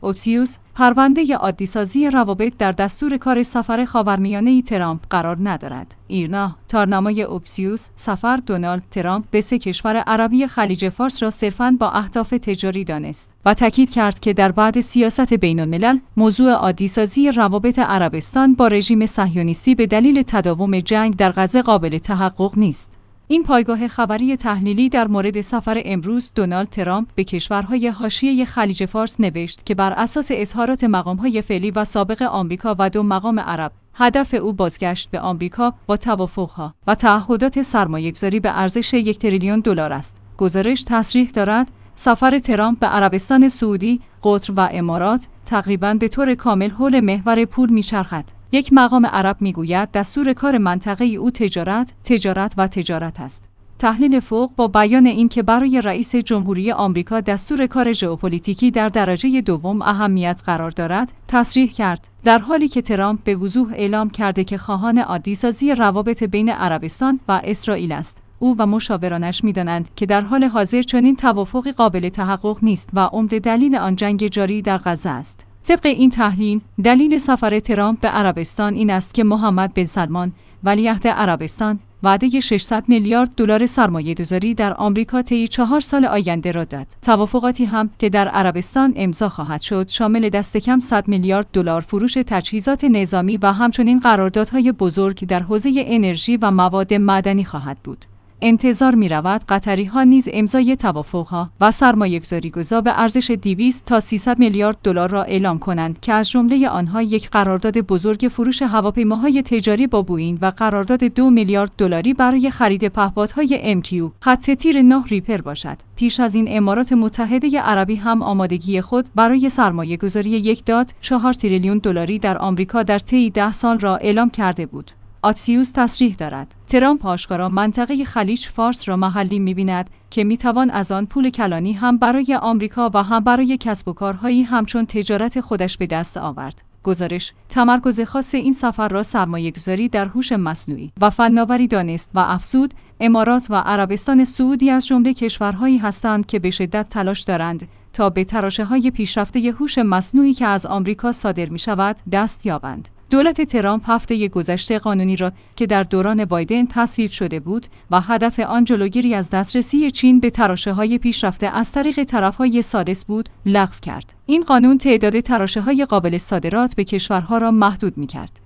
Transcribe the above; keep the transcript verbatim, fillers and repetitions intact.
اوکسیوس، پرونده عادی‌سازی روابط در دستور کار سفر خاورمیانه ترامپ قرار ندارد. ایرنا، تارنمای اوکسیوس، سفر دونالد ترامپ به سه کشور عربی خلیج فارس را صرفاً با اهداف تجاری دانست و تاکید کرد که در بعد سیاست بین‌الملل، موضوع عادی‌سازی روابط عربستان با رژیم صهیونیستی به دلیل تداوم جنگ در غزه قابل تحقق نیست. این پایگاه خبری تحلیلی در مورد سفر امروز دونالد ترامپ به کشورهای حاشیه خلیج فارس نوشت که بر اساس اظهارات مقام‌های فعلی و سابق آمریکا و دو مقام عرب، هدف او بازگشت به آمریکا با توافق‌ها و تعهدات سرمایه‌گذاری به ارزش یک تریلیون دلار است. گزارش تصریح دارد سفر ترامپ به عربستان سعودی، قطر و امارات تقریباً به طور کامل حول محور پول می‌چرخد. یک مقام عرب میگوید دستور کار منطقه‌ای او تجارت، تجارت و تجارت است. تحلیل فوق با بیان اینکه برای رئیس جمهوری آمریکا دستور کار ژئوپلیتیکی در درجه دوم اهمیت قرار دارد، تصریح کرد در حالی که ترامپ به وضوح اعلام کرده که خواهان عادی‌سازی روابط بین عربستان و اسرائیل است. او و مشاورانش می‌دانند که در حال حاضر چنین توافقی قابل تحقق نیست و عمده دلیل آن جنگ جاری در غزه است. طبق این تحلیل، دلیل سفر ترامپ به عربستان این است که محمد بن سلمان، ولیعهد عربستان، وعده ششصد میلیارد دلار سرمایه‌گذاری در آمریکا طی چهار سال آینده را داد. توافقاتی هم که در عربستان امضا خواهد شد، شامل دست کم صد میلیارد دلار فروش تجهیزات نظامی و همچنین قراردادهای بزرگ در حوزه انرژی و مواد معدنی خواهد بود. انتظار می‌رود قطری‌ها نیز امضای توافق‌ها و سرمایه‌گذاری‌گذار به ارزش دویست تا سیصد میلیارد دلار را اعلام کنند که از جمله آنها یک قرارداد بزرگ فروش هواپیماهای تجاری با بوئینگ و قرارداد دو میلیارد دلاری برای خرید پهپادهای ام کیو خط تیر نه ریپر باشد. پیش از این امارات متحده عربی هم آمادگی خود برای سرمایه‌گذاری یک ممیز چهار تریلیون دلاری در آمریکا در طی ده سال را اعلام کرده بود. آکسیوس تصریح دارد ترامپ آشکارا منطقه خلیج فارس را محلی می‌بیند که می‌توان از آن پول کلانی هم برای آمریکا و هم برای کسب و کارهایی همچون تجارت خودش به دست آورد. گزارش تمرکز خاص این سفر را سرمایه‌گذاری در هوش مصنوعی و فناوری دانست و افزود امارات و عربستان سعودی از جمله کشورهایی هستند که به شدت تلاش دارند تا به تراشه‌های پیشرفته هوش مصنوعی که از آمریکا صادر می‌شود دست یابند. دولت ترامپ هفته گذشته قانونی را که در دوران بایدن تصویب شده بود و هدف آن جلوگیری از دسترسی چین به تراشه‌های پیشرفته از طریق طرف‌های ثالث بود، لغو کرد. این قانون تعداد تراشه‌های قابل صادرات به کشورها را محدود می‌کرد.